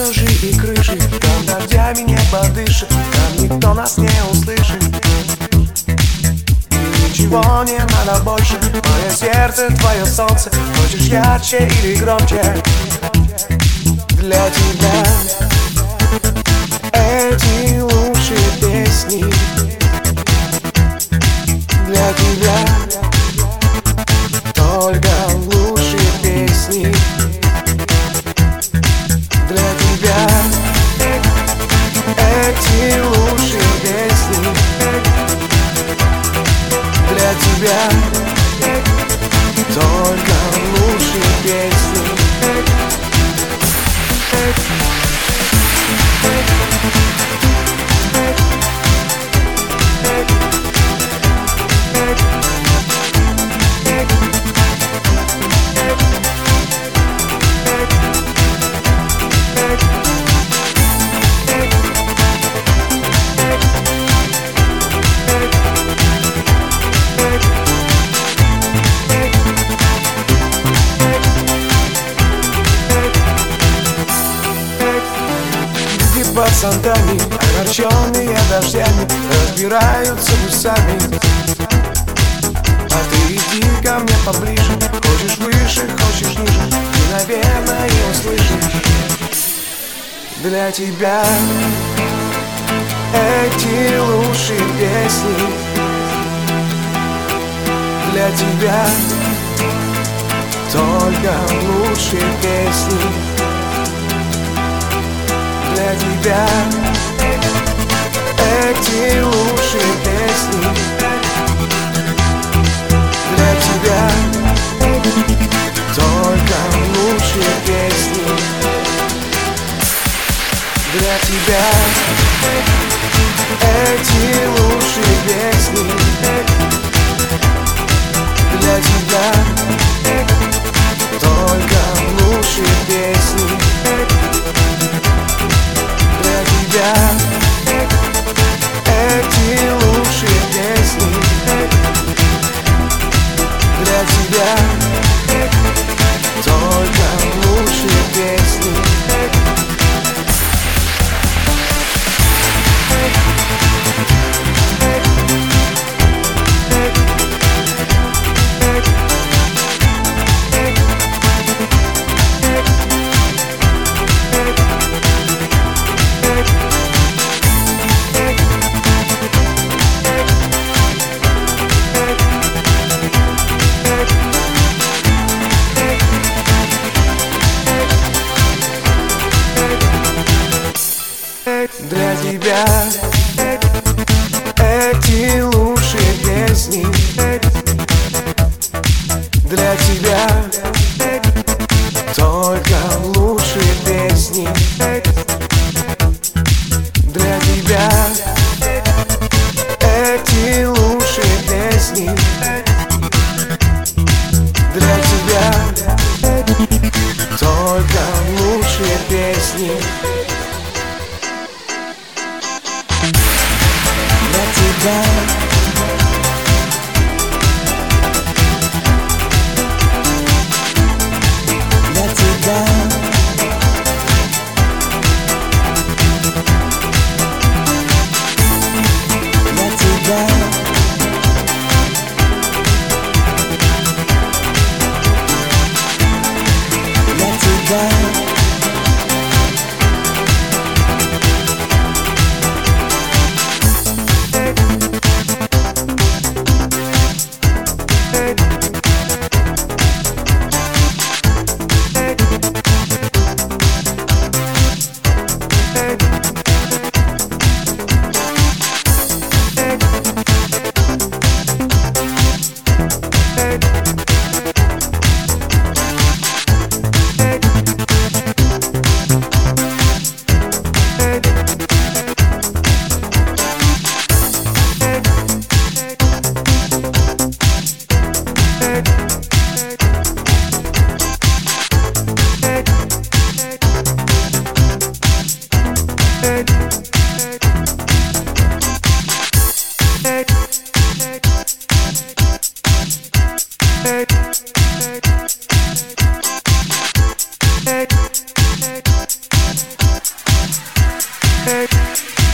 этажи и крыши, там дождями небо дышит, там никто нас не услышит. И ничего не надо больше, мое сердце, твое солнце. Хочешь ярче или громче? Для тебя эти лучшие песни. Для тебя только лучшие песни. Для тебя эти лучшие песни. Для тебя только лучшие песни. Пацанами, огорченные дождями, разбираются гусами. А ты иди ко мне поближе. Хочешь выше, хочешь ниже, ты, наверное, услышишь. Для тебя эти лучшие песни. Для тебя только лучшие песни. Для тебя эти лучшие песни. Для тебя только лучшие песни. Для тебя эти лучшие песни. Для тебя только лучшие песни. Для тебя эти лучшие песни. Для тебя только лучшие песни. Для тебя эти лучшие песни. Для тебя только лучшие песни. Для тебя эти лучшие песни. Для тебя только лучшие песни. Для тебя Эй,